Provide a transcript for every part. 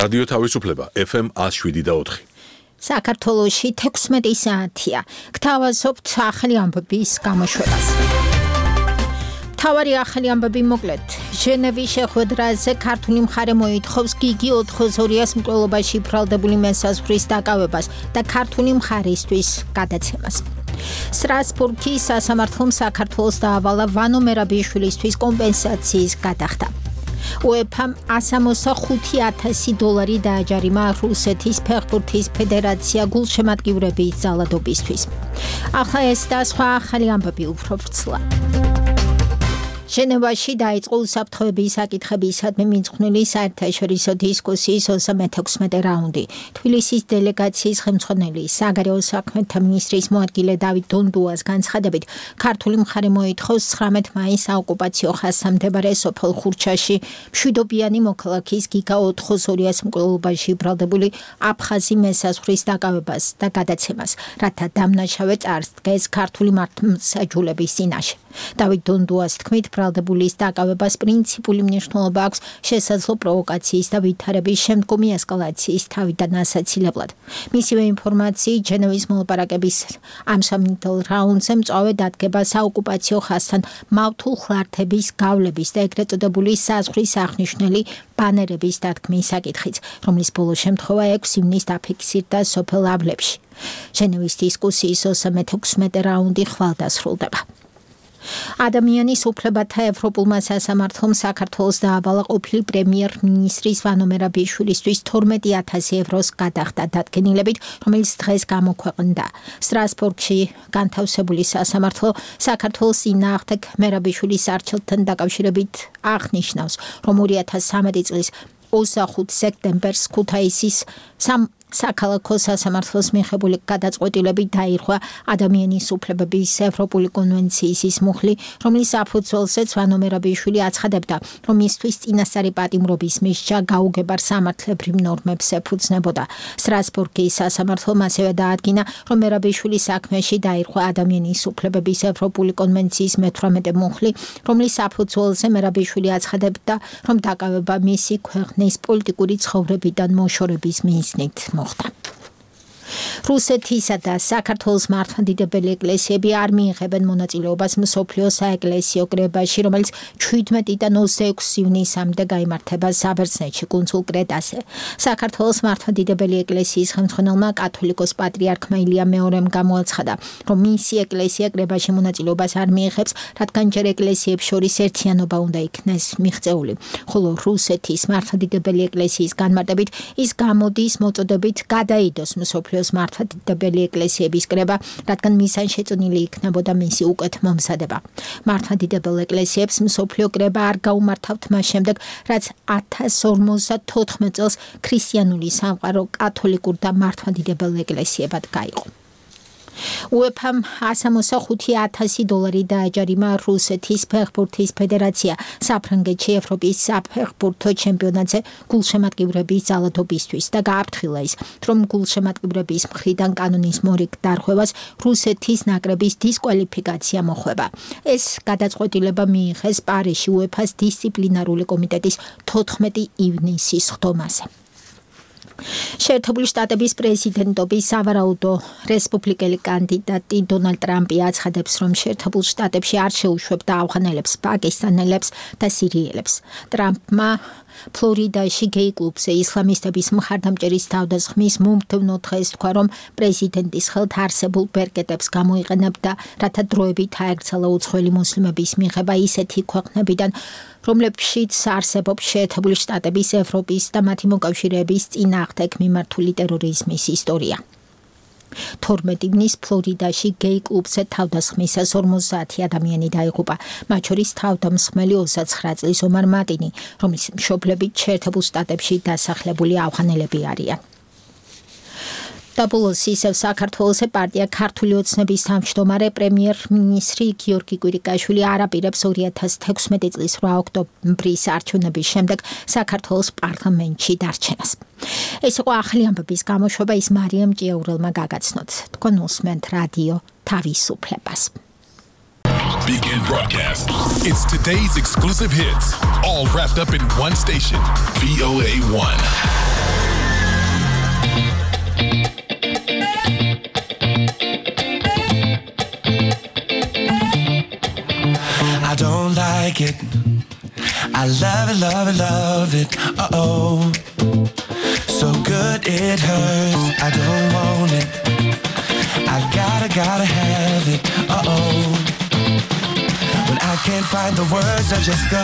რადიო თავისუფლება FM 107.4. საქართველოში 16 საათია. გთავაზობთ ახალი ამბების გამოშვებას. თავარი ახალი ამბები მოკლედ. ჟენევის შეხვედრაზე ქართული მხარე მოითხოვს გიგი 4-2-ას მკვლელობაში ბრალდებული მესაზღვრის დაკავებას და ქართული მხარისთვის გადაცემას. სტრასბურგის სასამართლომ საქართველოს დაავალა ვანო მერაბიშვილისთვის კომპენსაციის გადახდა. UEFA-მ $165,000 დააჯარიმა რუსეთის ფეხბურთის ფედერაცია გულშემატკივრების ძალადობისთვის. ახლა ეს და სხვა ახალი ამბები უფრო ვრცლად. ჟენევაში დაიწყო უსაფრთხოების საკითხებისადმი მიძღვნილი საერთაშორისო დისკუსიის 36 რაუნდი. თბილისის დელეგაციის ხელმძღვანელი საგარეო საქმეთა მინისტრის მოადგილე დავით დონდუას განცხადებით, ქართული მხარე მოითხოვს 19 მაისს საოკუპაციო ხაზს მდებარე სოფელ ხურჩაში მშვიდობიანი მოქალაქის გიგა 4-2-ას მკვლელობაში ბრალდებული აფხაზი მესაზღვრის დაკავებას და გადაცემას, რათა დამნაშავე წარსდგეს ქართული მართლმსაჯულების წინაშე. დავით დონდუას თქმით, ბრალდებულის დაკავებას პრინციპული მნიშვნელობა აქვს შესაძლო პროვოკაციის და ვითარების შემდგომი ესკალაციის თავიდან ასაცილებლად. მისივე ინფორმაციით, ჟენევის მოლაპარაკების ამჟამინდელ რაუნდზე მწვავე დადგება საოკუპაციო ხაზთან მავთულ ხლართების გავლების და ეგრეთ წოდებული საზღვრის აღნიშნული ბანერების დადგმის საკითხიც, რომლის ბოლო შემთხვევა 6 ივნისს დაფიქსირდა სოფელ ავლებში. ჟენევის დისკუსიის 36 რაუნდი ხვალ დასრულდება. ადამიანის უფლებათა ევროპულმა სასამართლომ საქართველოს დაავალა ყოფილი პრემიერ-მინისტრის ვანო მერაბიშვილისთვის 12,000 ევროს გადახდა დადგენილებით, რომელიც დღეს გამოქვეყნდა. სტრასბურგში განთავსებული სასამართლო საქართველოს წინააღმდეგ მერაბიშვილის არჩევნთან დაკავშირებით აღნიშნავს, რომ 2013 წლის 25 სექტემბერს ქუთაისის საქალაქო სასამართლოს მიღებული გადაწყვეტილებით დაირღვა ადამიანის უფლებების ევროპული კონვენციის ის მუხლი, რომლის საფუძველზეც ვანო მერაბიშვილი აცხადებდა, რომ მისთვის წინასწარი პატიმრობის მისჯა გაუგებარ სამართლებრივ ნორმებს ეფუძნებოდა. სტრასბურგის სასამართლომ ასევე დაადგინა, რომ მერაბიშვილის საქმეში დაირღვა ადამიანის უფლებების ევროპული კონვენციის მე-18 მუხლი, რომლის საფუძველზე მერაბიშვილი აცხადებდა, რომ დაკავება მისი ქვეყნის პოლიტიკური ცხოვრებიდან მოშორების მიზნით მოხდა. რუსეთისა და საქართველოს მართლმადიდებელი ეკლესიები არ მიიღებენ მონაწილეობას მსოფლიო საეკლესიო კრებაში, რომელიც 17-დან 26 ივნისამდე გაიმართება საბერძნეთში, კუნძულ კრეტაზე. საქართველოს მართლმადიდებელი ეკლესიის ხელმძღვანელმა კათოლიკოს პატრიარქმა ილია მეორემ გამოაცხადა, რომ მისი ეკლესია კრებაში მონაწილეობას არ მიიღებს, რადგან ჯერ ეკლესიებს შორის ერთიანობა უნდა იქნეს მიღწეული, ხოლო რუსეთის მართლმადიდებელი ეკლესიის განმარტებით ის გამოდის მოწოდებით გადაიდოს მსოფლიოს მართლმადიდებელი ეკლესიების კრება, რადგან მისან შეწონილი იქნებოდა მისი უკეთ მომზადება. მართლმადიდებელ ეკლესიებს მსოფლიო კრება არ გაუმართავთ მას შემდეგ, რაც 1054 წელს ქრისტიანული სამყარო კათოლიკურ და მართლმადიდებელ ეკლესიებად გაიყო. UEFA-მ $165,000 დააჯარიმა რუსეთის ფეხბურთის ფედერაცია საფრანგეთში ევროპის საფეხბურთო ჩემპიონატზე გულშემატკივრების ძალადობისთვის და გააფრთხილა ის, რომ გულშემატკივრების მხრიდან კანონის მორიგ დარღვევას რუსეთის ნაკრების დისკვალიფიკაცია მოხვება. ეს გადაწყვეტილება მიიღეს პარიზში UEFA-ს დისციპლინარული კომიტეტის 14 ივნისის ხდომაზე. შეერთებული შტატების პრეზიდენტობის სავარაუდო რესპუბლიკელი კანდიდატი დონალდ ტრამპი აცხადებს, რომ შეერთებულ შტატებში არ შეუშვებდა ავღანელებს, პაკისტანელებს და სირიელებს. ტრამპმა ფლორიდაში გეი კლუბზე ისლამისტების მხარდამჭერის თავდასხმის მომდევნო დღეს თქვა, რომ პრეზიდენტის ხელთ არსებულ ბერკეტებს გამოიყენებდა, რათა დროებით აეკრძალა უცხოელი მუსლიმების მიღება ისეთი ქვეყნებიდან, რომლებშიც არსებობს შეერთებული შტატების, ევროპის და მათი მოკავშირეების წინააღმდეგ მიმართული ტერორიზმის ისტორია. 12 ივნისს ფლორიდაში გეი კლუბზე თავდასხმისას 50 ადამიანი დაიღუპა, მათ შორის თავდამსხმელი 29 წლის ომარ მატინი, რომლის მშობლები შეერთებულ შტატებში დასახლებული ავღანელები არიან. დაბოლოს ისევ საქართველოს პარტია ქართული ოცნების თავმჯდომარე პრემიერ-მინისტრი გიორგი კვირიკაშვილი არ აპირებს 2016 წლის 8 ოქტომბრის არჩევნების შემდეგ საქართველოს პარლამენტში დარჩენას. ეს იყო ახალი ამბების გამოშვება, ის მარიამ ჭიაურელმა გაგაცნოთ. თქვენ უსმენთ რადიო თავისუფლებას. Begin broadcast. It's today's exclusive hits, all wrapped up in one station, VOA1. I don't like it. I love it, love it, love it. Uh-oh. So good it hurts. I don't want it. I gotta have it. Uh-oh. When I can't find the words, I just go.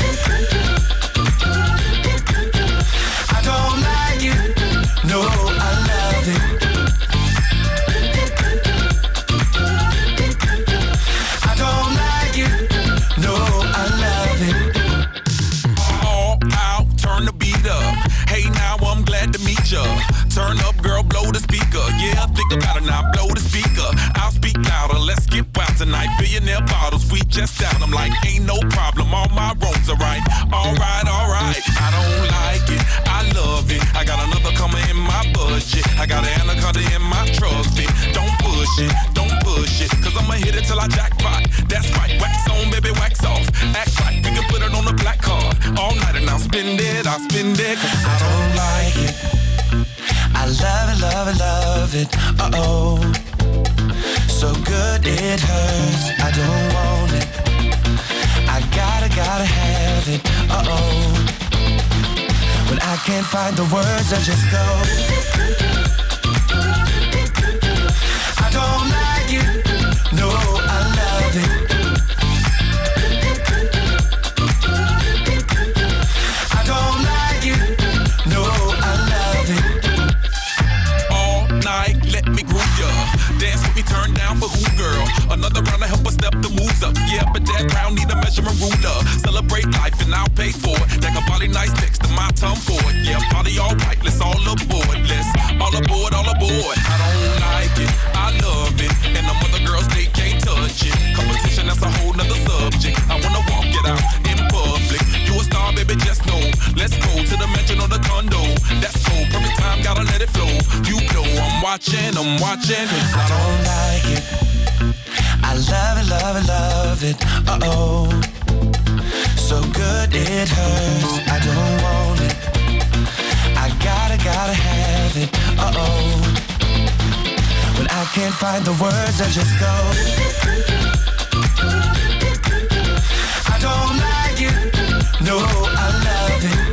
I don't like it. No, I love it. I don't like it. No, I love it. All out, turn the beat up. Hey, now I'm glad to meet ya. Turn up, girl, blow the speaker. Yeah, think about it now, blow the speaker. I'll speak louder, let's get wild tonight. Billionaire bottles, we just down. I'm like, ain't no problem, all my roads are right. Alright, alright, I don't like it, I love it. I got another coming in my budget. I got an anaconda in my trusty. Don't push it, cause I'ma hit it till I jackpot. That's right, wax on, baby, wax off. Act right, we can put it on the black card. All night and I'll spend it, cause I don't like it. I love it, love it, love it. Uh-oh. So good it hurts. I don't want it. I gotta have it. Uh-oh. When I can't find the words, I just go. I don't like it. No, I love it. I don't like it. No, I love it. all night, let me groove ya. Dance with me, turn down for who, girl? Another round to help us step the moves up. Yeah, but that round need a measuring ruler. Celebrate life and I'll pay for it. That can body nice next to my tongue for it. Yeah, party all right, let's all aboard. Let's all aboard, all aboard. I don't like it, I love it. And them other girls, they can't touch it. Competition, that's a whole nother subject. I wanna walk it out in public. You a star, baby, just know. Let's go to the mansion or the condo. That's cool, perfect time, gotta let it flow. You know I'm watching, cause I don't like it. I love it, love it, love it. Uh-oh. So good it hurts. I don't want it. I gotta have it. Uh-oh. When I can't find the words, I just go. I don't like it. No, I love it.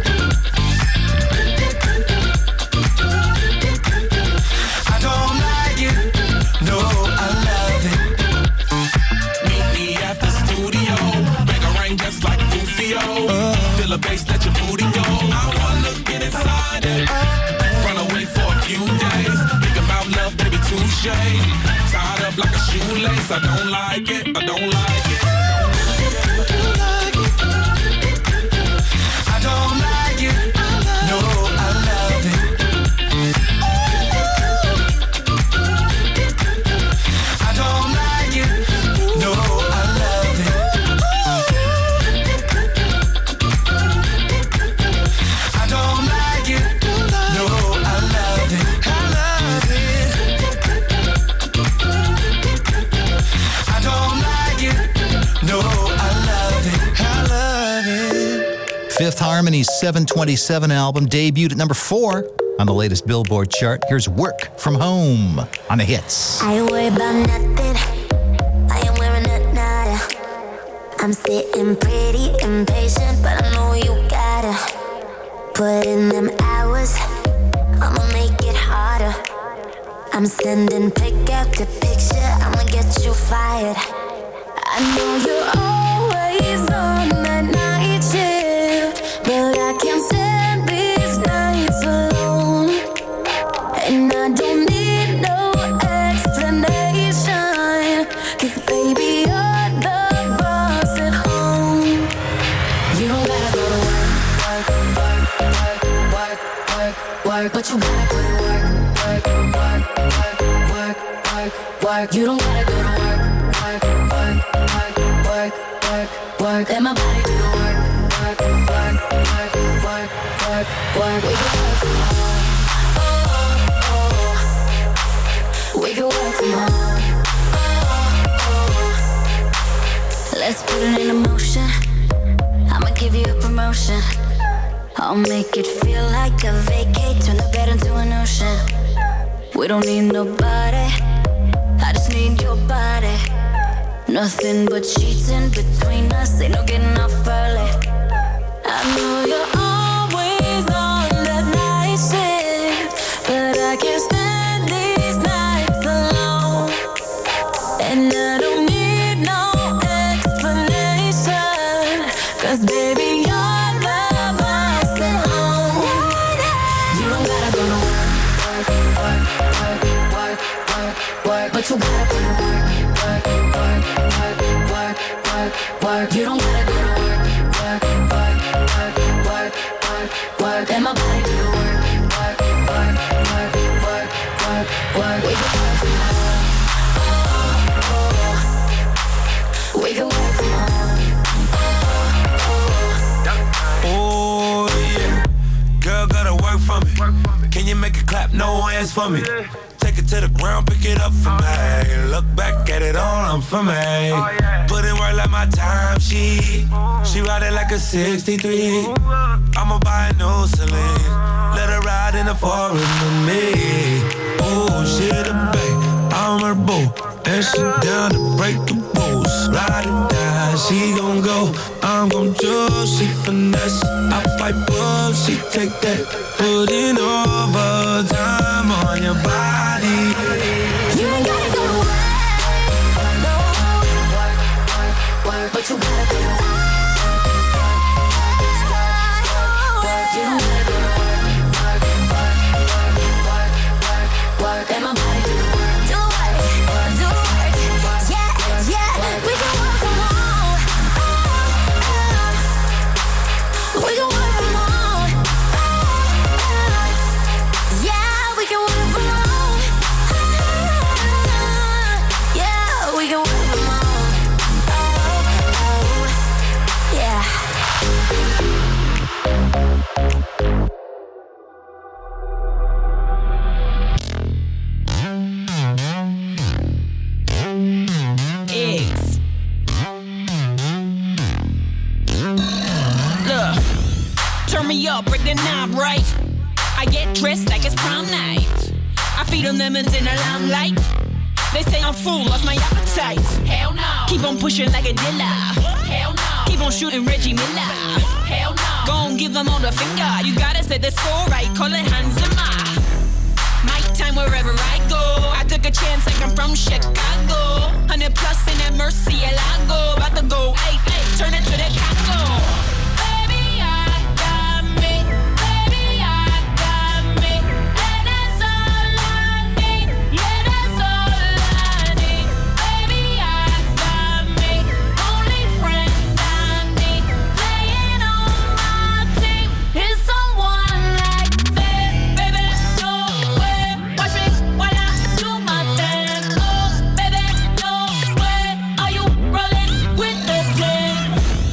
I don't like it. No, I love it. meet me at the studio. Bang a ring just like Rufio. Feel a bass, let your booty go. I wanna get inside it. Run away for a few days. Think about love, baby, touche. Tied up like a shoelace. I don't like it, I don't like it. I don't like it. No, I love it. I don't like it. No, I love it. I don't like it. No, I love it. I love it. I don't like it. No, I love it. I love it. Fifth Harmony's 727 album debuted at number 4 on the latest Billboard chart. Here's Work From Home on the hits. I ain't worried about nothing. I ain't wearing a nada. I'm sitting pretty impatient, but I know you gotta put in them hours. I'ma make it harder. I'm sending pick after picture. I'ma get you fired. I know you're always on that night shift, but I can't stand these nights alone. And I don't need no explanation, 'cause baby, you're the boss at home. You don't gotta go to work, work, work, work, work, work, work, but you gotta put in work, work, work, work, work, work, work. You don't gotta go to work, work, work, work, work, work, work. Let my body do the work, work, work, work, work, work, work. We can work from home. Oh, oh, oh. We can work from home. Oh, oh, oh. Let's put it in motion. I'ma give you a promotion. I'll make it feel like a vacate. Turn the bed into an ocean. We don't need nobody. I just need your body. Nothing but sheets in between us. Ain't no getting off early. I know you're always on that night shift, but I can't stand these nights alone. And I don't need no explanation, 'cause baby you're the boss at home. You don't gotta go to work, work, work, work, work, work, but you gotta put in work, work, work, work, work, work, work. You don't gotta go to work, work, work, work, work, work, work. Let my body do the work, work, work, work, work, work, work. We can work from home. We can work from home. Oh yeah, girl gotta work for me. Can you make it clap? No hands for me. Take it to the ground, pick it up for me. Look back at it all, I'm for me. Put in work like my time sheet. She ride it like a 63. I'ma buy a new Celine. Let her ride in the forest with me. Oh, she the babe, I'm her boo. And she down to break the rules. Ride it down, she gon' go. I'm gon' choose, she finesse. I pipe up, she take that. Putting overtime on your body. You ain't gotta go to work, no, work, work, work, but you gotta go to work, work, you don't gotta go to work, work, work, work, work, work, work, let my body do the work, do the work, do the work, yeah, yeah, we can work from home, we can work from home, yeah, we can work from home, yeah, we can work from home, yeah. Eggs. Look, turn me up, break the knob right. I get dressed like it's prom night. I feed them lemons in the limelight. They say I'm full, lost my appetite. Hell no. Keep on pushing like a dealer. Hell no. Keep on shooting Reggie Miller. Hell no. Gon' give them all the finger. You gotta say the score right, call it Hans Zimmer. My time wherever I go. I took a chance like I'm from Chicago. 100 plus in that Murcielago. About to go, ay, ay, turn it to the Congo. Baby, I got me. Baby, I got me. And that's all I need. Yeah, that's all I need. Baby, I got me. Only friend I need. Playing on my team is someone like me. Baby, no way. Watch me while I do my thing. Oh, baby, no way. Are you rolling with the gang?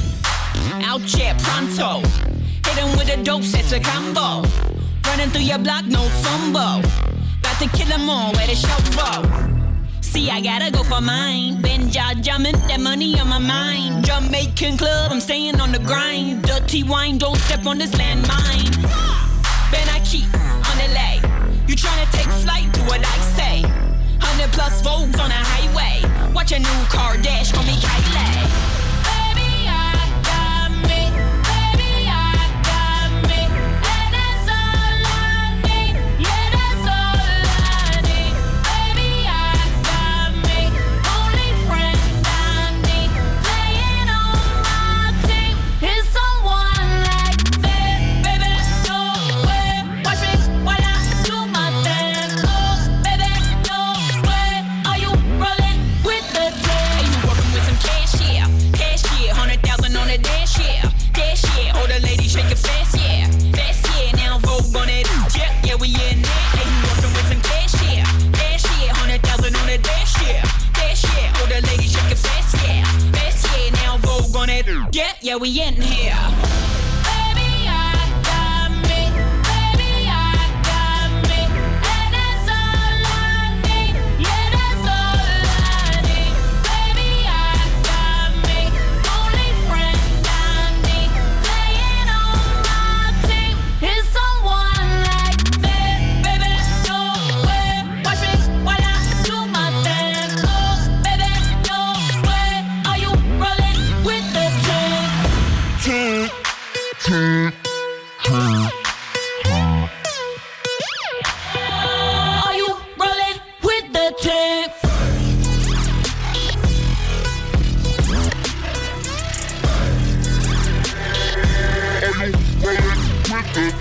Out here pronto. Hit him with a dope, set a combo. Running through your block, no fumble. About to kill them all, where the show for. See, I gotta go for mine. Benja jumping, that money on my mind. Jamaican club, I'm staying on the grind. Dirty wine, don't step on this landmine. Ben I keep on the lay. You tryna take flight, do what I say. 100 plus Vogues on the highway. Watch a new car dash, call me Kylie. Baby, I got me. Baby, I got me. And that's all I need. Yeah, that's all I need. Baby, I got me. Only friend I need. Playing on my team is someone like me. Baby, no way. Watch me while I do my thing. Oh, baby, no way. Are you rolling with the team? You working with some cash, yeah. Cash, yeah. 100,000 on the dash, yeah. Dash, yeah. Oh, the lady shake it fast, yeah. Fast, yeah. Now Vogue on it, yeah. Yeah, we in there. Hey, you working with some cash, yeah. Cash, yeah. 100,000 on the dash, yeah. Dash, yeah. Oh, the lady shake it fast, yeah. Fast, yeah. Now Vogue on it, yeah. Yeah, we in here. Baby, I got me. Baby, I got me. And that's all I need. Yeah, that's all I need. Baby, I got me.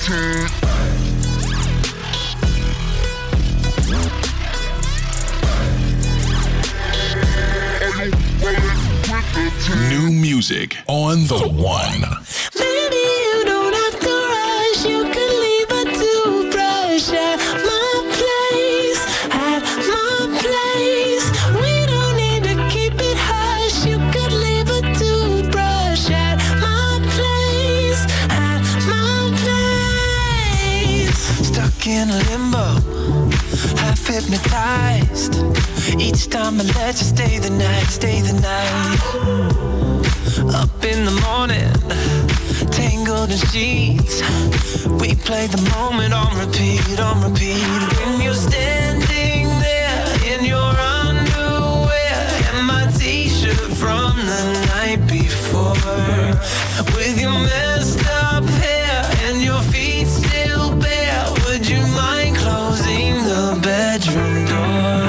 New music on the one. Maybe you don't have to rush. You could leave a toothbrush at my place. At my place. We don't need to keep it hush. You could leave a toothbrush at my place. At my place. Stuck in limbo, half hypnotized. Each time I let you stay the night, stay the night. Up in the morning, tangled in sheets. We play the moment on repeat, on repeat. When you're standing there in your underwear and my t-shirt from the night before, with your messed up hair and your feet still bare, would you mind closing the bedroom door?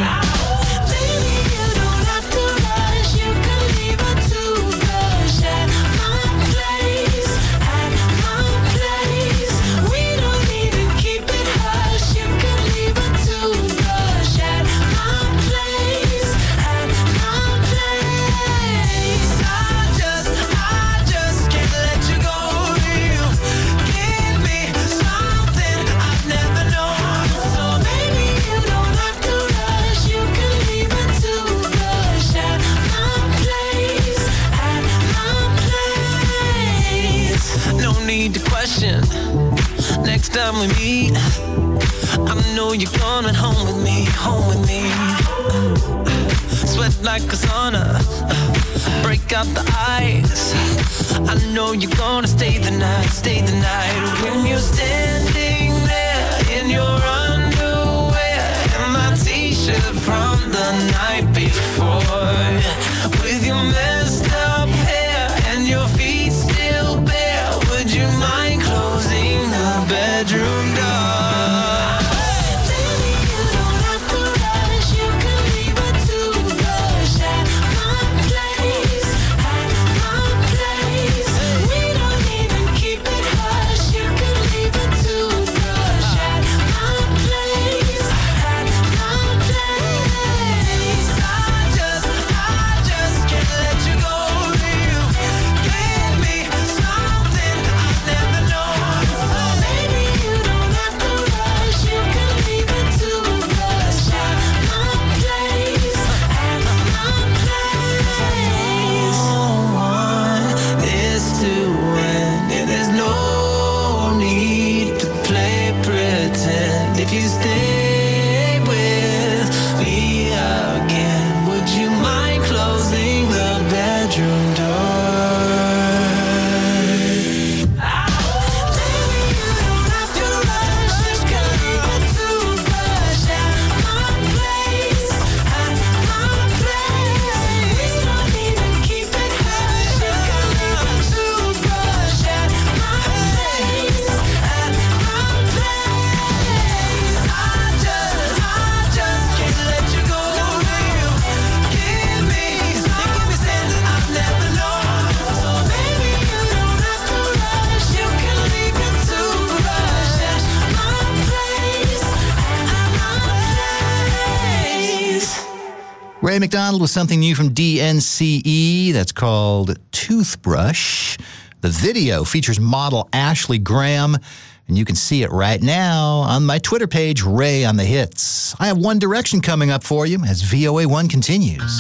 Next time we meet, I know you're coming home with me, home with me. Sweat like a sauna, break out the ice. I know you're gonna stay the night, stay the night. When you're standing there in your underwear and my t-shirt from the night before, with your messed up hair and your feet still bare, would you mind closing the bedroom door? Ray McDonald with something new from DNCE that's called Toothbrush. The video features model Ashley Graham, and you can see it right now on my Twitter page, Ray on the Hits. I have One Direction coming up for you as VOA1 continues.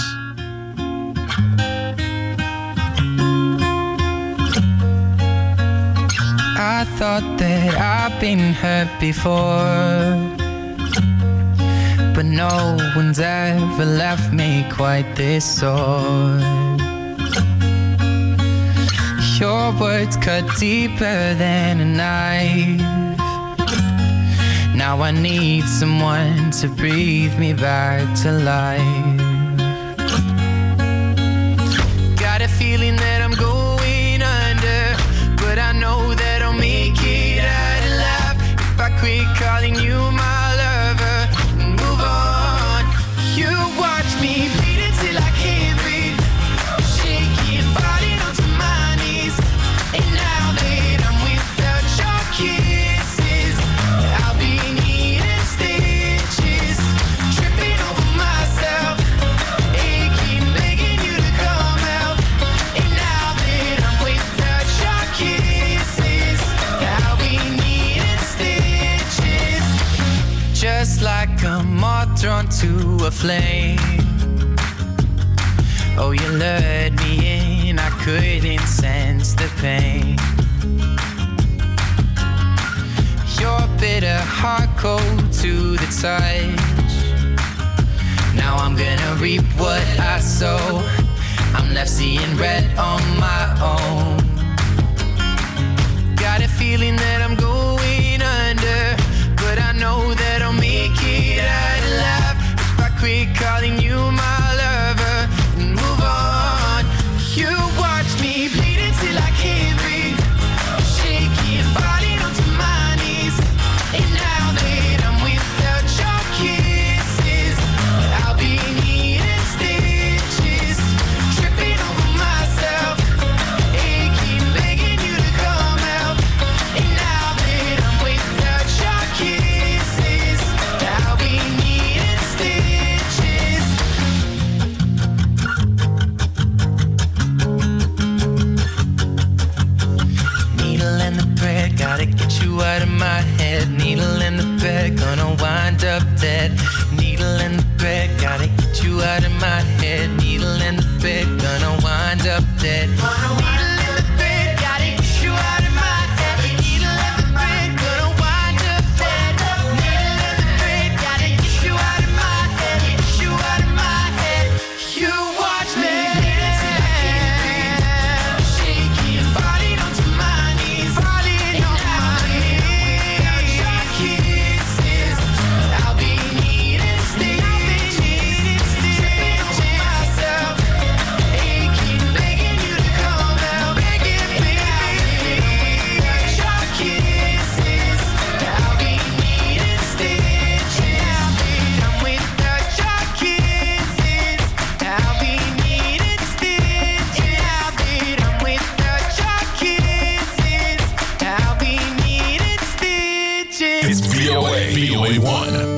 I thought that I've been hurt before, but no one's ever left me quite this sore. Your words cut deeper than a knife. Now I need someone to breathe me back to life. Got a feeling that I'm going under, but I know that I'll make it out alive if I quit calling you my lover and move on. You watch me bleed until I can't breathe, shaking, falling onto my knees. And now that I'm without your kiss, drawn to a flame. Oh, you lured me in, I couldn't sense the pain. Your bitter heart cold to the touch. Now I'm gonna reap what I sow. I'm left seeing red on my own. Got a feeling that I'm going under, but I know that I'll make it out alive if I quit calling you my lover and move on. You watch me bleed until I can't breathe, shaking, falling onto my knees. And now that I'm without your kisses, I'll be needing stitches, tripping over myself, aching, begging you to come out. And now that I'm without your kisses, I'll be needing stitches. Needle in the thread, gotta get you out of my head. Needle in the bed, gonna wind up dead. Needle in the bed, gotta get you out of my head. Needle in the bed, gonna wind up dead. Needle in the bed, gotta get you out of my head. Needle in the bed, gonna wind up dead. Needle in the bed, gotta get you out of my head. Get you out of my head. You watch me till I can't breathe, shaking, falling onto my knees, falling on my knees. Without your kisses, I'll be needing stitches, tripping over myself, aching, begging you to come out, begging, begging. Without your kisses, I'll be needing stitches. I'm without your kisses, I'll be needing stitches. I'm without your kisses, I'll be needing stitches. It's VOA 1.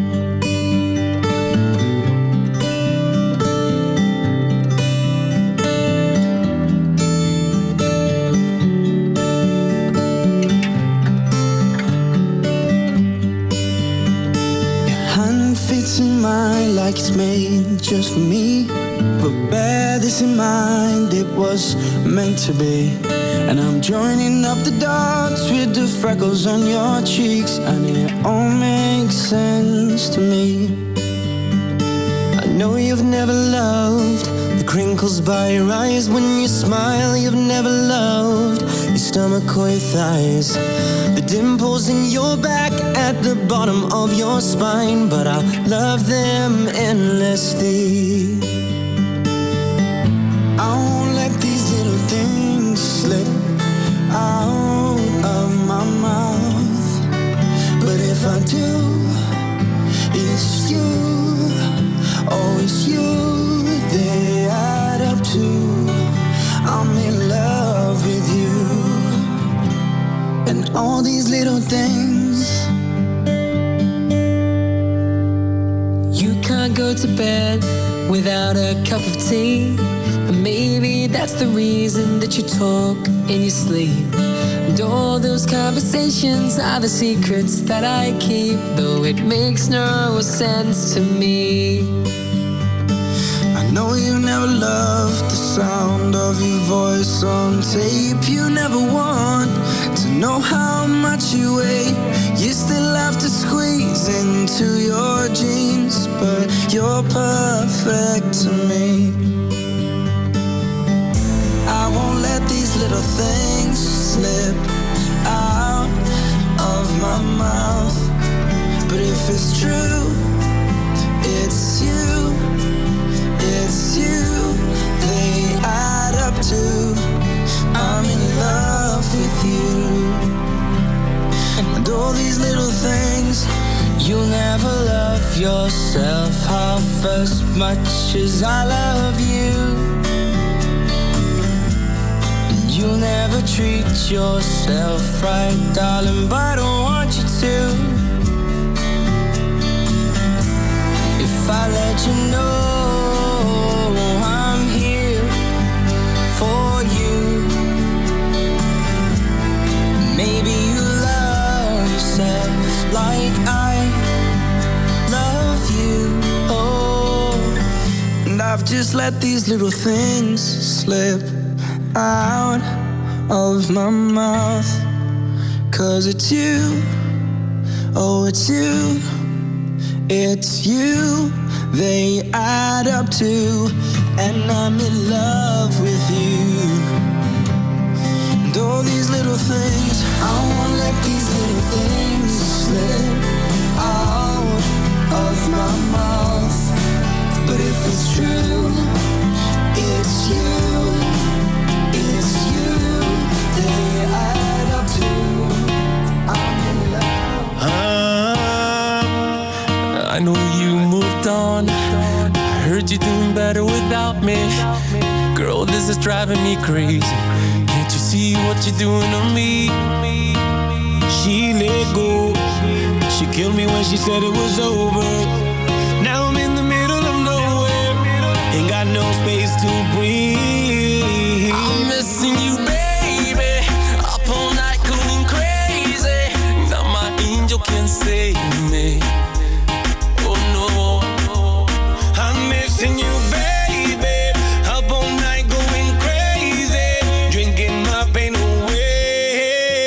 Hand fits in mine like it's made just for me. But bear this in mind, it was meant to be. And I'm joining up the dots with the freckles on your cheeks, and it all makes sense to me. I know you've never loved the crinkles by your eyes when you smile. You've never loved your stomach or your thighs, the dimples in your back at the bottom of your spine. But I love them endlessly. I won't let these little things slip out of my mouth. But if I do, it's you, oh it's you they add up to. I'm in love with you. And all these little things. You can't go to bed without a cup of tea. And maybe that's the reason that you talk in your sleep. And all those conversations are the secrets that I keep, though it makes no sense to me. I know you never loved the sound of your voice on tape. You never want to know how much you weigh. You still have to squeeze into your jeans, but you're perfect to me. I won't let these little things slip out of my mouth. But if it's true, it's you, it's you they add up to. I'm in love with you. And all these little things. You'll never love yourself half as much as I love you. You'll never treat yourself right, darling, but I don't want you to. If I let you know I'm here for you, maybe you love yourself like I love you. just let these little things slip out of my mouth. 'Cause it's you, oh it's you, it's you they add up to, and I'm in love with you. And all these little things, I won't let these little things slip out of my mouth. But if it's true, it's you they add up to. I'm in love. I know you moved on. I heard you doing better without me. Girl, this is driving me crazy. Can't you see what you're doing to me? She let go. She killed me when she said it was over. Now I'm in the middle of nowhere. Ain't got no space to breathe. I'm missing you, baby. Up all night going crazy. Now my angel can save me. Oh no. I'm missing you, baby. Up all night going crazy. Drinking my pain away.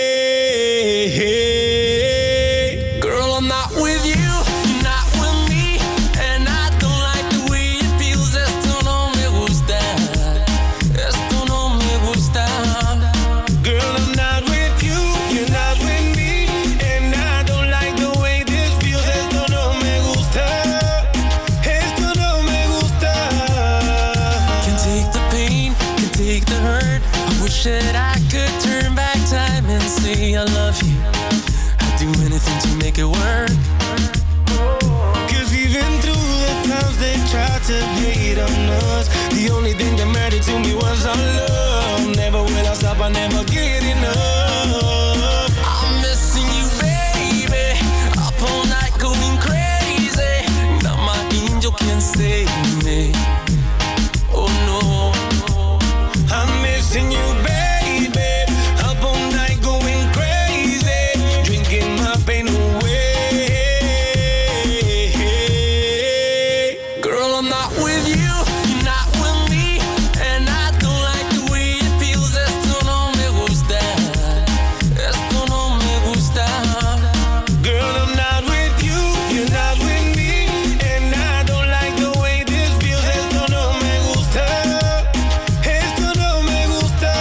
Girl, I'm not with you, not with me. And I don't like the way it feels. Esto no me gusta. Esto no me gusta. Girl, I'm not with you, you're not with me. And I don't like the way this feels. Esto no me gusta. Esto no me gusta. Can take the pain, can take the hurt. I wish that I could turn back time and say I love you. I'd do anything to make it work. 'Cause even through the times they tried to hate on us, the only thing that mattered to me was our love. Never will I stop, I never get enough. I'm missing you, baby. Up all night going crazy. Now my angel can save me. Oh no. I'm missing you, baby. Up all night going crazy. Drinking my pain away. Girl, I'm not with you, not with me. And I don't like the way it feels. Esto no me gusta. Esto no me gusta. Girl, I'm not with you, you're not with me. And I don't like the way this feels. Esto no me gusta. Esto no me gusta.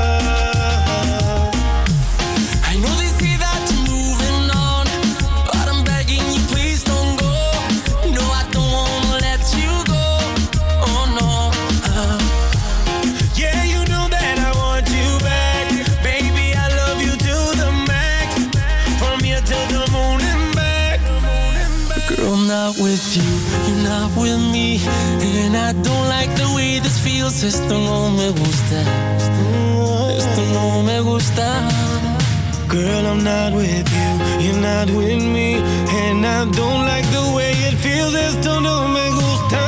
I know they say that you're moving on, but I'm begging you, please don't go. No, I don't wanna let you go. Oh no. Yeah, you know that I want you back. Baby, I love you to the max. From here till the moon and back. Girl, I'm not with you, you're not with me. And I don't like the way this feels. Esto no me gusta. Esto no me gusta. Girl, I'm not with you, you're not with me. And I don't like the way it feels. Esto no me gusta.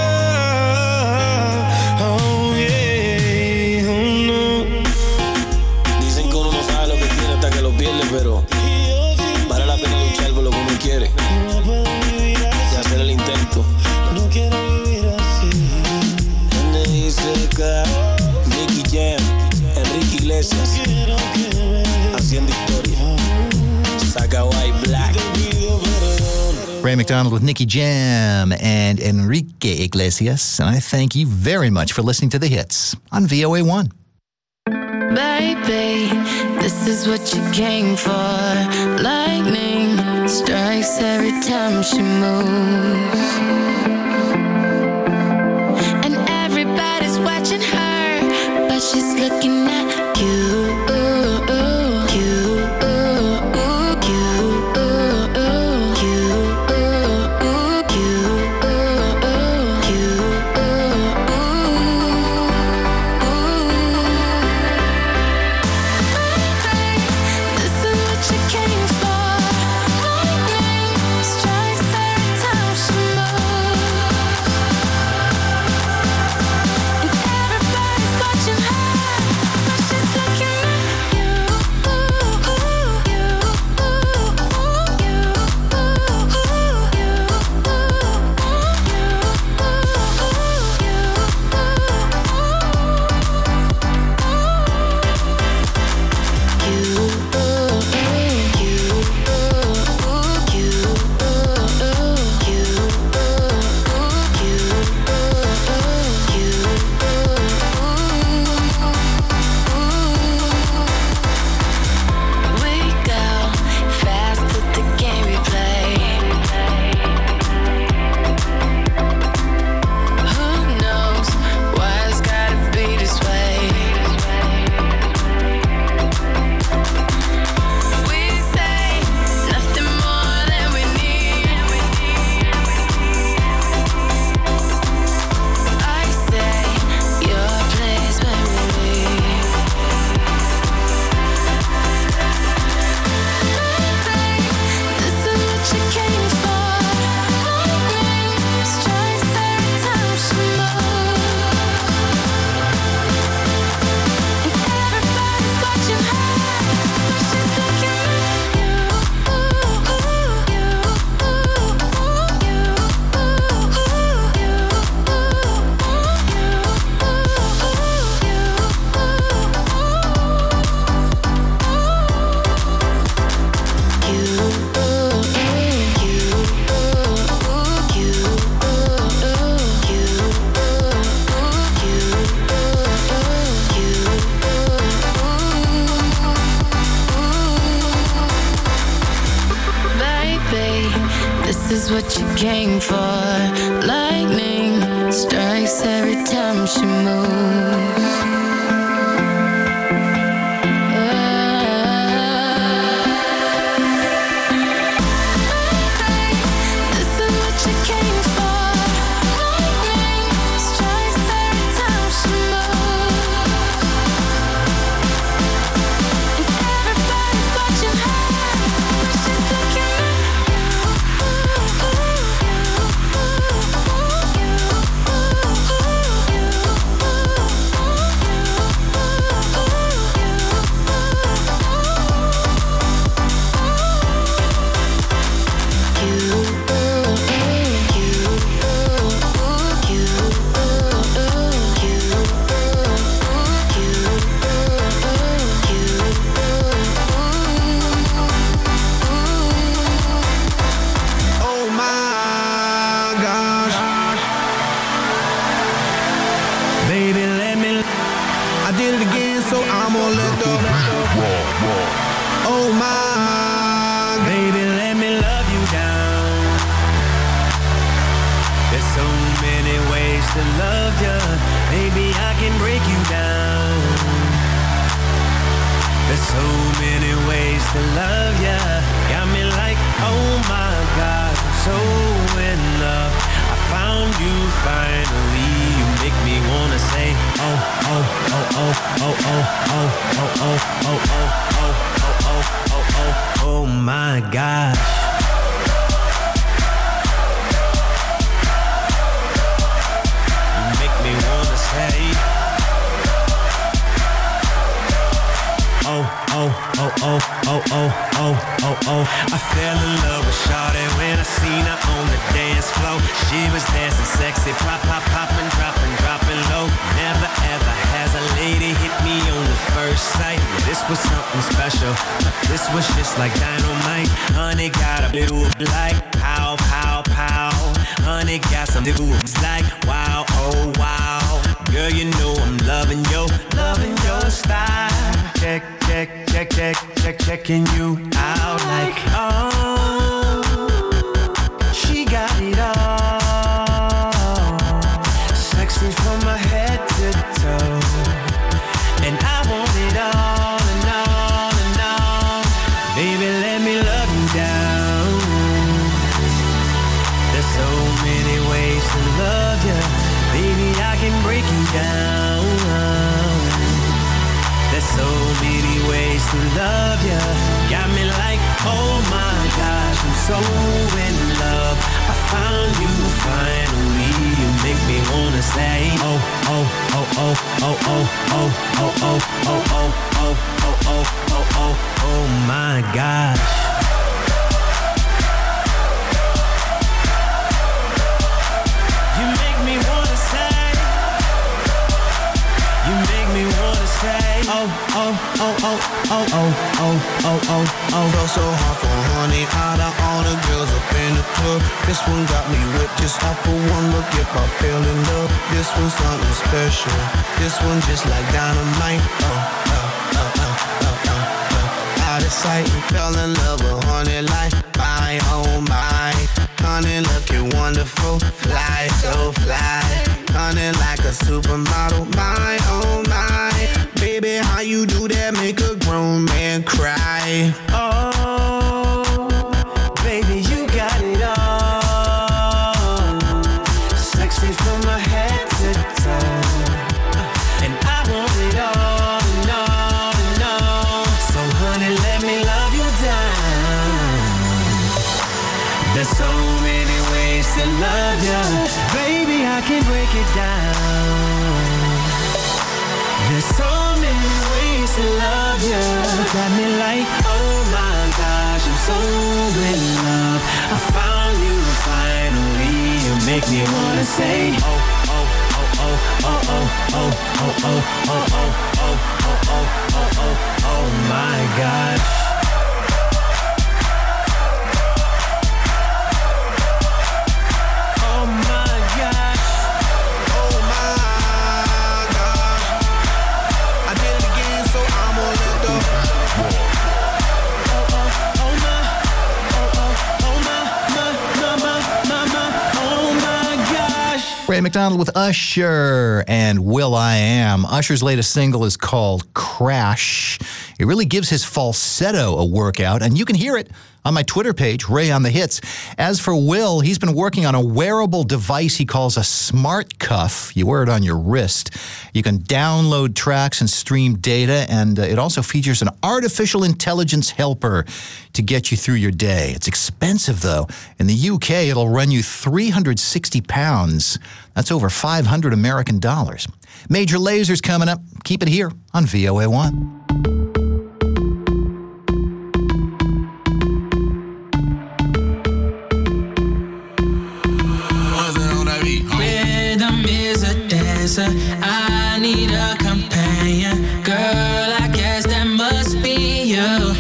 Oh yeah, oh no. Dicen que uno no sabe lo que tiene hasta que lo pierde, pero vale la pena luchar por lo que uno quiere y hacer el intento. No quiero vivir así. Donde dice que Nicky Jam, Enrique Iglesias, haciendo historia. Saca White Black. Ray McDonald with Nicky Jam and Enrique Iglesias. And I thank you very much for listening to The Hits on VOA1. Baby, this is what you came for. Lightning strikes every time she moves. And everybody's watching her, but she's looking at you. came for. Lightning strikes every time she moves. I fell in love with Shawty when I seen her on the dance floor. She was dancing sexy, pop, pop, poppin', dropping low. Never ever has a lady hit me on the first sight. This was something special. This was just like dynamite. Honey got a blue like pow, pow, pow. Honey got some dudes like wow, oh wow. Girl, you know I'm loving your style. Check, check, check, check, check, checking you out like, oh, she got it all. Sexy from my head to toe. And I want it all and all and all. Baby, let me love you down. There's so many ways to love you. Baby, I can break you down. There's so many ways to love you. Got me like, oh my gosh, I'm so in love. I found you finally. You make me wanna say, oh, oh, oh, oh, oh, oh, oh, oh, oh, oh, oh, oh, oh, oh, oh, oh my gosh. You make me wanna say, you make me wanna say, oh, oh, oh, oh, oh, oh, oh, oh, oh, oh. Felt so hard for honey, out of all the girls up in the club. This one got me with just off for one look, if I fell in love. This one's something special. This one just like dynamite. Oh, oh, oh, oh, oh, oh, oh. Out of sight, fell in love with honey like my, oh my. Honey looking wonderful, fly, so fly. Honey like a supermodel, my, oh my. Baby, how you do that make a grown man cry? Oh, baby, you got it all. Sexy from my head to toe. And I want it all and all and all. So honey, let me love you down. There's so many ways to love you. Baby, I can break it down. There's so many ways to love you. Got me like, oh my gosh, I'm so in love. I found you finally. You make me wanna say, oh, oh, oh, oh, oh, oh, oh, oh, oh, oh, oh, oh, oh, oh, oh, oh my gosh. Ray McDonald with Usher and will.i.am. Usher's latest single is called Crash. It really gives his falsetto a workout, and you can hear it on my Twitter page, Ray on the Hits. As for Will, he's been working on a wearable device he calls a smart cuff. You wear it on your wrist. You can download tracks and stream data, and it also features an artificial intelligence helper to get you through your day. It's expensive, though. In the UK, it'll run you £360. That's over $500 American dollars. Major Laser's coming up. Keep it here on VOA1. I need a companion. Girl, I guess that must be you.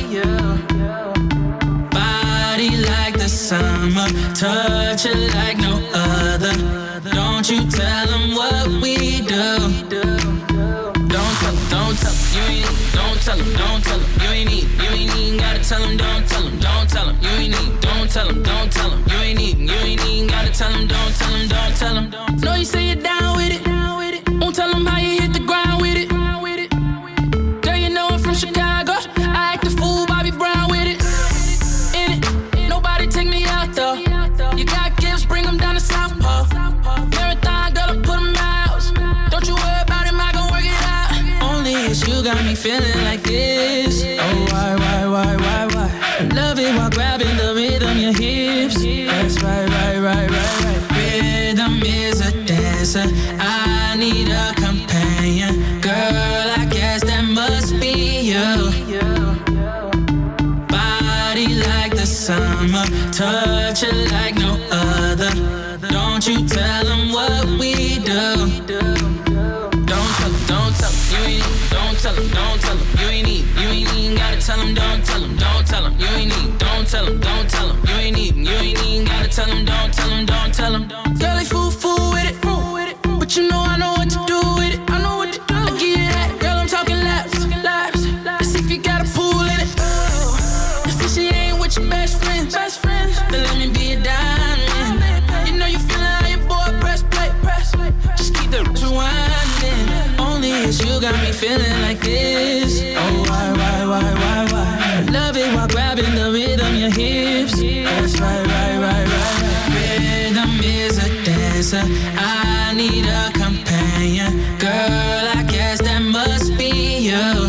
Body like the summer, touch it like no other. Don't you tell them what we do. Don't tell them, you ain't need. Don't tell them, you ain't need. You ain't even gotta tell them, don't tell them, you ain't need. Don't tell them, you ain't need. You ain't even gotta tell them, don't tell them. No, you say you're down with it. Won't tell them how you hit the ground with it. Girl, you know I'm from Chicago. I act a fool, Bobby Brown with it. In it, nobody take me out though. You got gifts, bring them down to South Pole. Marathon, girl, I put them out. Don't you worry about him, I gon' work it out. Only it's you got me feeling like this. Oh, why? I love it while grabbing the rhythm, your hips. That's right. Rhythm is a dancer. I need a companion. Girl, I guess that must be you. Body like the summer, touch it like no other. Don't you tell them what we do. Don't tell them, you ain't need. Don't tell them, you ain't need. You ain't even gotta tell them, don't tell them, you ain't need. Don't tell them, you ain't need. You ain't even gotta tell them, don't tell them. Girl, they fool with it. But you know I know what to do with it. I give you that, girl, I'm talking laps. Let's see if you got a pool in it. And since she ain't with your best friends, then let me be a diamond. You know you feeling how your boy press play. Just keep the rewinding. Only it's you got me feeling like this. Oh, why? I love it while grabbing the rhythm, your hips. That's right. Rhythm is a dancer. I need a companion. Girl, I guess that must be you.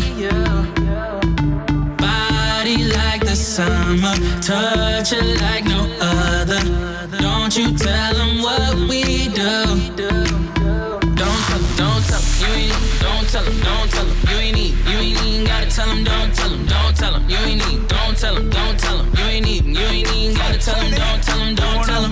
Body like the summer, touch it like no other. Don't you tell them what we do. Don't tell them, you ain't need. Don't tell them, you ain't need. You ain't even gotta tell them, don't tell them, you ain't need. Don't tell them, you ain't need. You ain't even gotta tell them, don't tell them.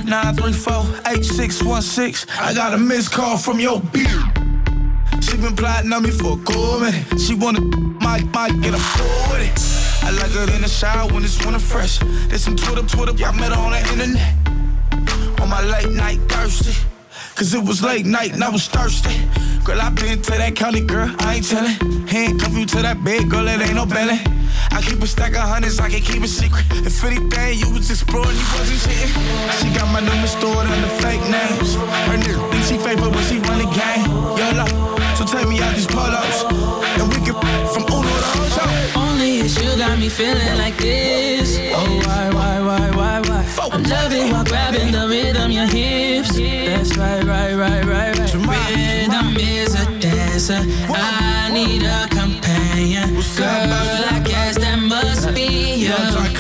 934-8616. I got a missed call from your beard. She been plotting on me for a cool minute. She wanna might get a pull with it. I like her in the shower when it's winter fresh. There's some Twitter, y'all met her on the internet. On my late night thirsty. Cause it was late night and I was thirsty. Girl, I been to that county, girl, I ain't tellin'. Handcuff you to that bed, girl, it ain't no belly. I keep a stack of hundreds, I can keep a secret. If anything, you was exploring, you wasn't cheating. She got my number stored under fake names. Her nigga think she faithful when she run the game. YOLO, so take me out these polos. And we can from Uno to Ocho. Only it's you got me feeling like this. Oh, why? I love it while grabbing the rhythm, your hips. That's right. Rhythm is a dancer. I need a companion. Girl, I guess that must be you.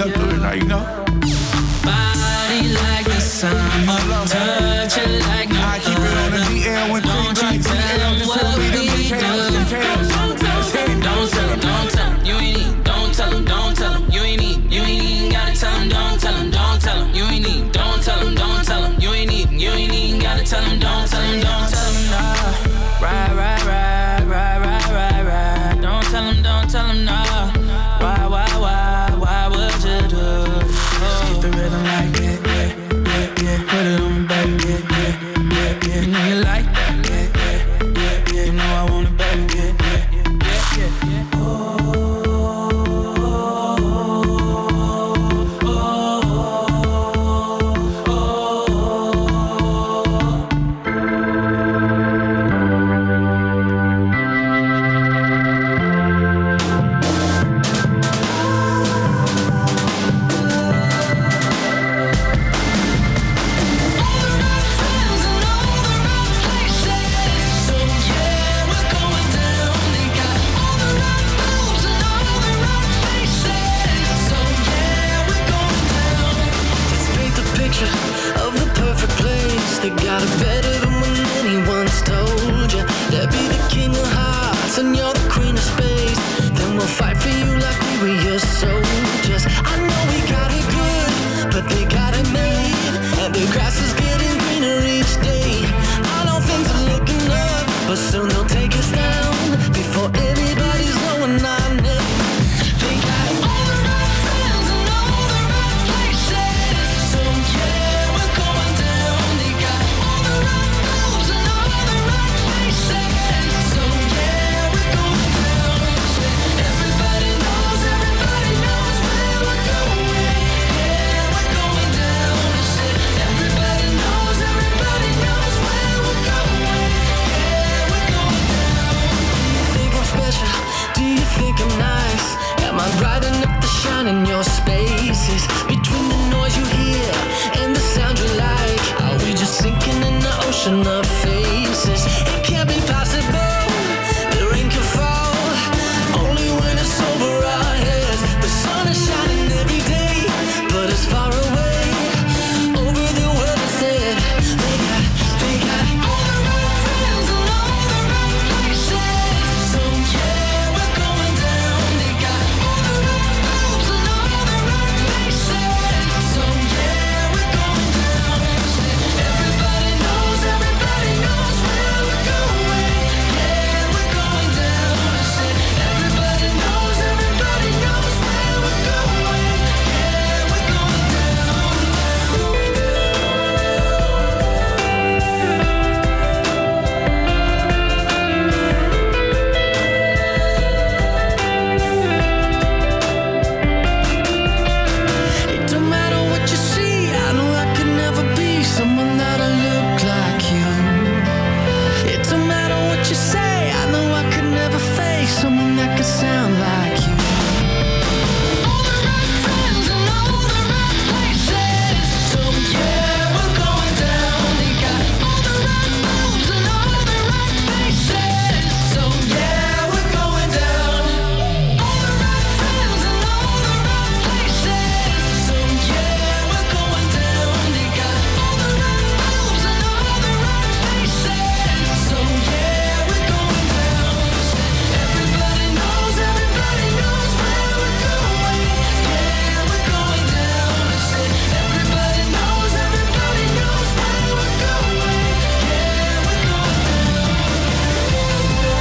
Body like the summer, touch it like no other. Don't you tell them what we do. Don't tell them, you ain't need. Don't tell them, you ain't need. You ain't even gotta tell them, don't tell them, you ain't need. Don't tell them, you ain't need. You ain't even gotta tell them, don't tell them, nah. Right. Don't tell them, nah. Why would you do? Keep the rhythm like that, yeah. Put it on me, baby. serious soldiers. I know we got it good, but they got it made, and the grass is getting greener each day. I know things are looking up, but soon they'll take us down before anybody's knowing our name. They got all the right friends and all the right places, so yeah, we're going down. They got all the right moves and all the right faces, so yeah, we're going down. Everybody knows where we're going. Yeah, we're going down. Everybody knows where we're going. Yeah, we're going down. Do you think I'm special? Do you think I'm nice? Am I bright enough to shine in your spaces? Between the noise you hear and the sound you like, are we just sinking in the ocean of faces? It can't be possible. The rain can fall only when it's over our heads. The sun is shining every day, but it's far away over the world instead. They got all the right friends and all the right places, so yeah, we're going down. They got all the right moves and all the right faces, so yeah, we're going down. Everybody knows where we're going. Yeah, we're going down. Everybody knows where we're going. Yeah, we're going It don't matter what you see, I know I could never be someone that'll look like you. It don't matter what you say, I know I could never face someone that could sound like you. All the right friends and all the right places, so yeah, we're going down. They got all the right moves and all the right faces, so yeah, we're going down. All the right friends and all the right places, so yeah, we're going down. They got all the right moves and all the right faces, so yeah, we're going down. Everybody knows where we're going. Yeah, we're going down. Everybody knows where we're going. Yeah, we're going down.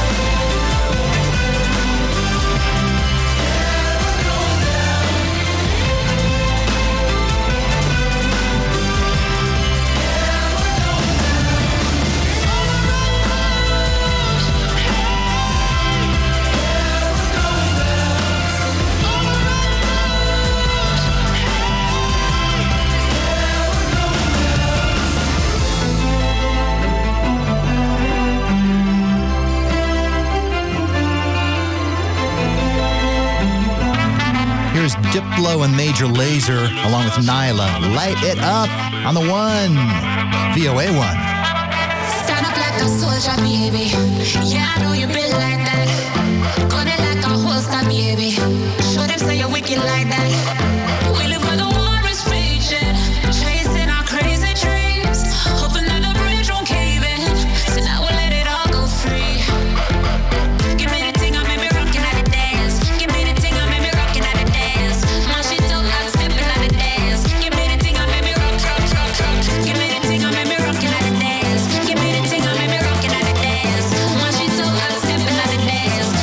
Here's Diplo and Major Lazer along with Nyla. Light it up on the one. VOA 1. Stand up like a soldier, baby. Yeah, I know you been like that. Gun it like a holster, baby. Show them say you're wicked like that. We live where the war is raging, chasing our crazy dreams, hoping that the bridge won't cave in. So now we'll let it all go free. Give me the thing, I made me rockin' at the dance. Give me the thing, I made me rockin' at the dance. My shit don't like stepping at the dance. Give me the thing, I made me rock. Give me the thing, I made me rockin' at the dance. Give me the thing, I made me rockin' at the dance. My shit don't like stepping at the dance.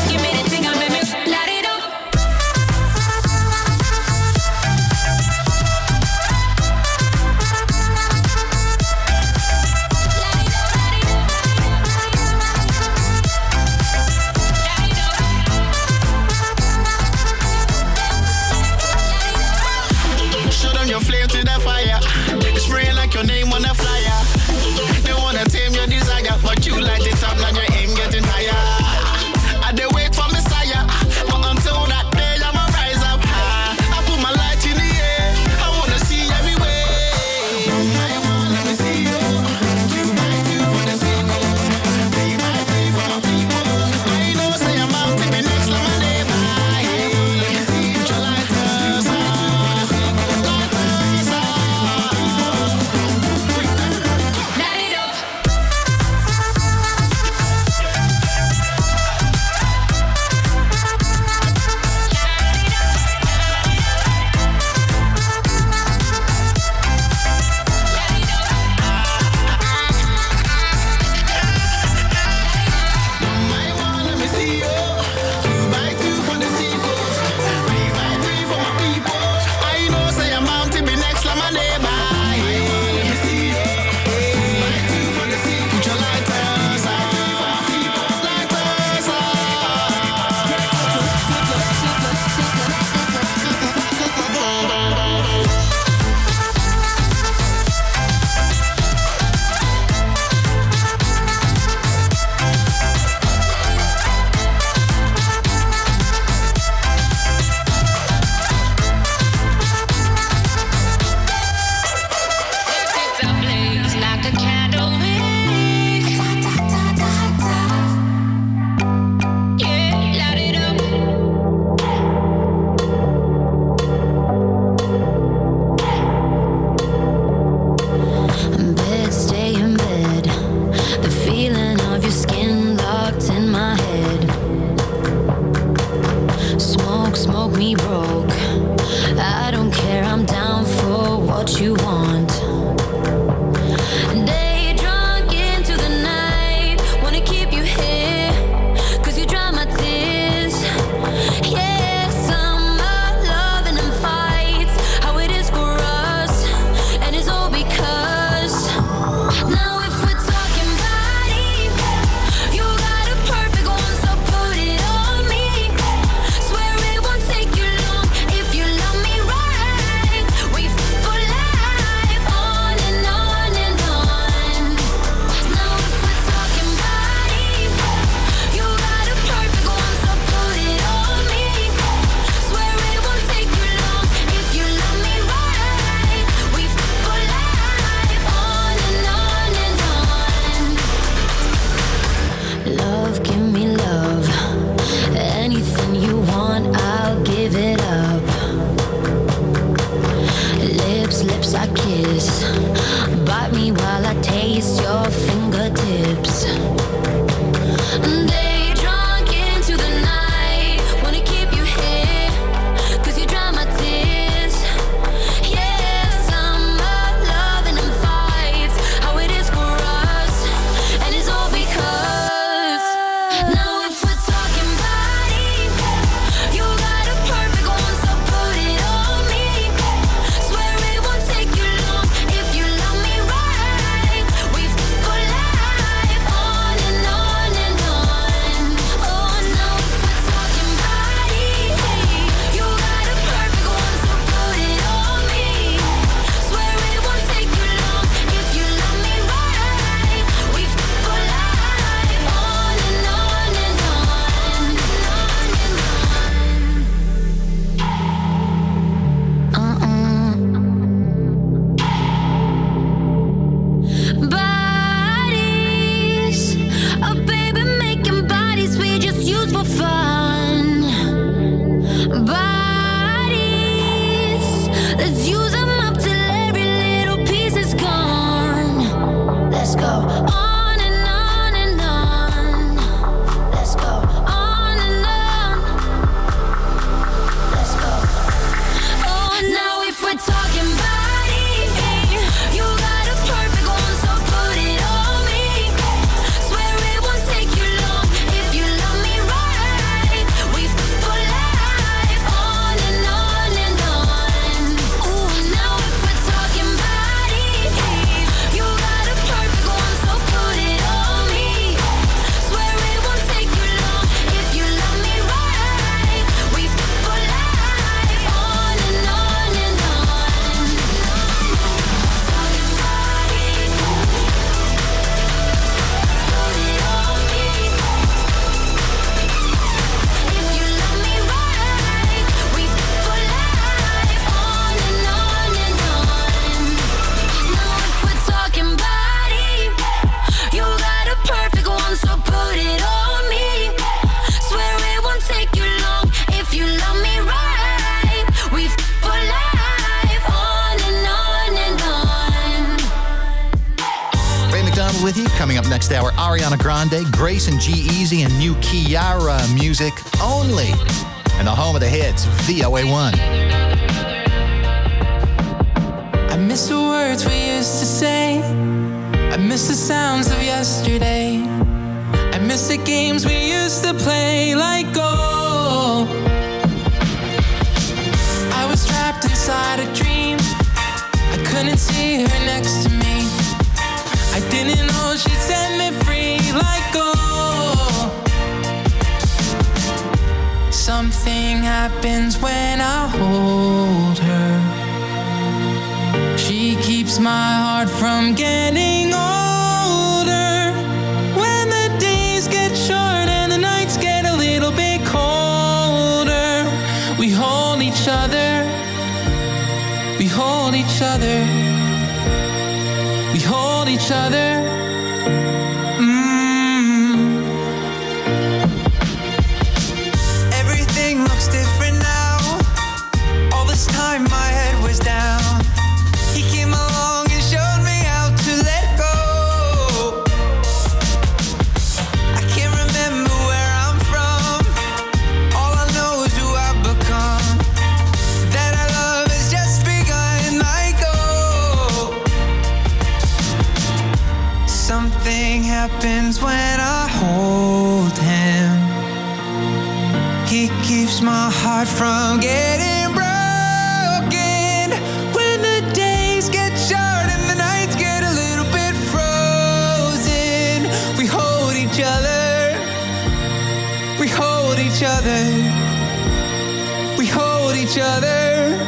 next hour, Ariana Grande, Grace and G-Eazy, and new Kiara music only in the home of the hits, VOA1. I miss the words we used to say. I miss the sounds of yesterday. I miss the games we used to play like gold. I was trapped inside a dream. I couldn't see her next to me. I didn't know she'd set me free like gold. Something happens when I hold her. She keeps my heart from getting older. When the days get short and the nights get a little bit colder, we hold each other. We hold each other. We hold each other. Everything looks different now. All this time my head was down. He came along and showed me how to let go. I can't remember where I'm from. All I know is who I've become. That our love has just begun, I go. Something happens when I hold him. He keeps my heart from getting broken. When the days get short and the nights get a little bit frozen, we hold each other. We hold each other. We hold each other.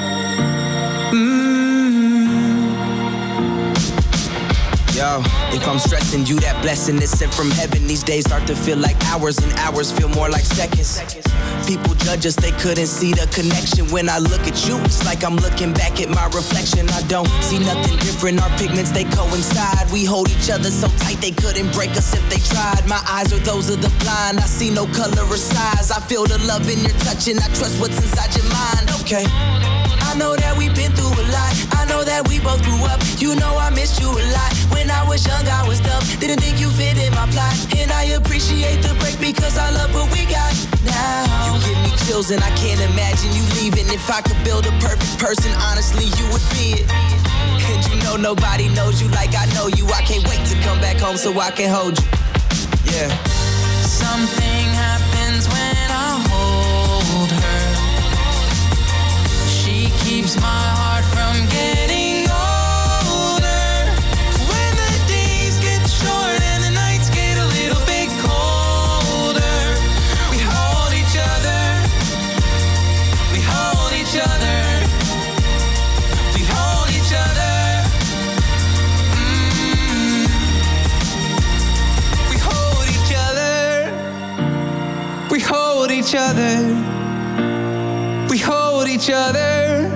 Yo, if I'm stressing you, that blessing is sent from heaven. These days start to feel like hours and hours feel more like seconds. People judge us, they couldn't see the connection. When I look at you, it's like I'm looking back at my reflection. I don't see nothing different, our pigments, they coincide. We hold each other so tight, they couldn't break us if they tried. My eyes are those of the blind, I see no color or size. I feel the love in your touch and I trust what's inside your mind. Okay, I know that we've been through a lot. I know that we both grew up. You know I missed you a lot. When I was young, I was dumb. Didn't think you fit in my plot. And I appreciate the break because I love what we got now. You give me chills and I can't imagine you leaving. If I could build a perfect person, honestly, you would be it. And you know nobody knows you like I know you. I can't wait to come back home so I can hold you. Yeah. Something happens when I hold her. She keeps my heart from getting older. When the days get short and the nights get a little bit colder, we hold each other. We hold each other. We hold each other. We hold each other. We hold each other. We hold each other.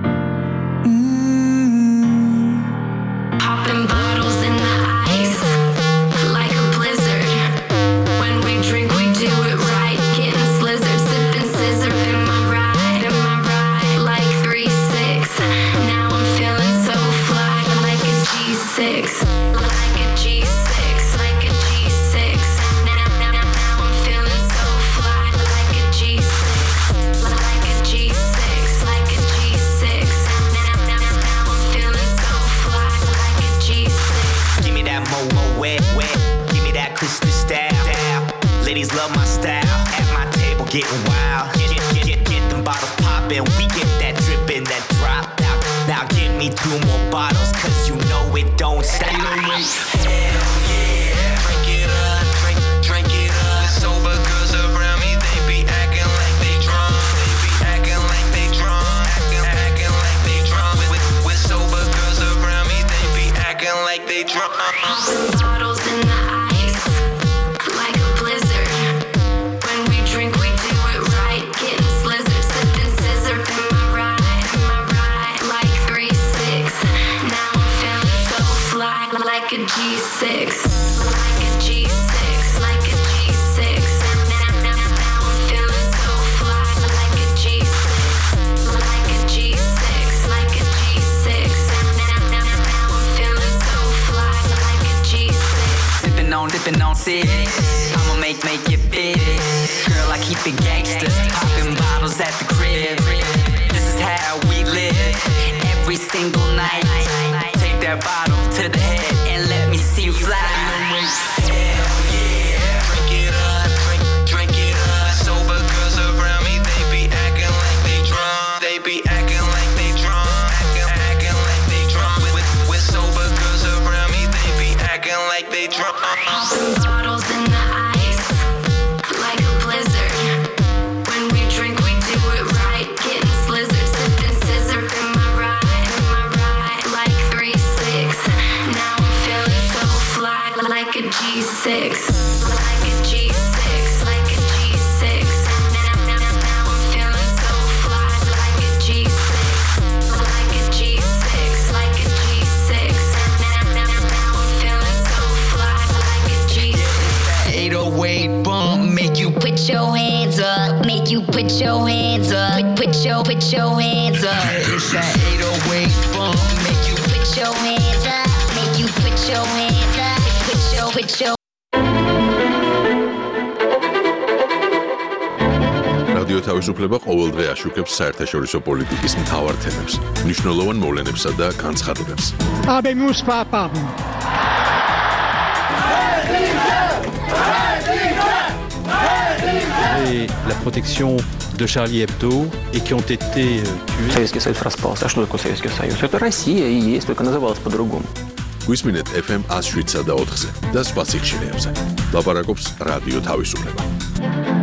Popping bottles in the ice, like a blizzard. When we drink, we do it right. Getting slizzard, sipping scissor. Am I right, like 3-6. Now I'm feeling so fly, like a G6. Like a G6, like a G6. Now I'm feeling so fly, like a G6. Like a G6, like a G6. Now I'm feeling so fly, like a G6. Give me that mo wet. Give me that crystal style. Ladies love my style. At my table getting wild. Get them bottles poppin'. We get that drippin', that drop. Now give me 2 more bottles, cause you know it don't stop. Hell yeah, drink it up, drink it up. Sober girls around me, they be acting like they drunk. They be acting like they drunk, acting like they drunk. With sober girls around me, they be acting like they drunk. Popping bottles in the ice, like a blizzard. When we drink, we do it right. Getting slizzard, sipping scissor. Am I right, like 3-6. Now I'm feeling so fly, like a G6. sipping gangsters, popping bottles at the crib. This is how we live every single night. Take that bottle to the head and let me see you fly. Hell yeah, drink it up, drink it up. Sober girls around me, they be acting like they drunk. They be acting like they drunk, acting like they drunk. With sober girls around me, they be acting like they drunk. Popping bottles in the ice, like a blizzard. When we drink, we do it right. Getting slizzard, sipping scissor in my ride, like 3-6. Now I'm feeling so fly, like a G6, like a G6, like a G6. Now I'm feeling so fly, like a G6, like a G6, like a G6. Now I'm feeling so fly, like a G6. 808 bump, make you Put your hands up, make you put your hands up, put your hands up. It's that 808 bump, make you Put your hands up, make you put your hands up, put your რადიო თავისუფლება ყოველდღე აშუქებს საერთაშორისო პოლიტიკის მთავარ თემებს, მნიშვნელოვან მოვლენებსა და განცხადებებს. Habemus papam. Et la protection de Charlie Hebdo et qui ont été tués. Советский Союз распался. А что такое Советский Союз? Это Россия и есть, только называлась по-другому. გვისმინეთ FM 107 და 4-ზე და სხვა სიხშირეებზე. ლაპარაკობს რადიო თავისუფლება.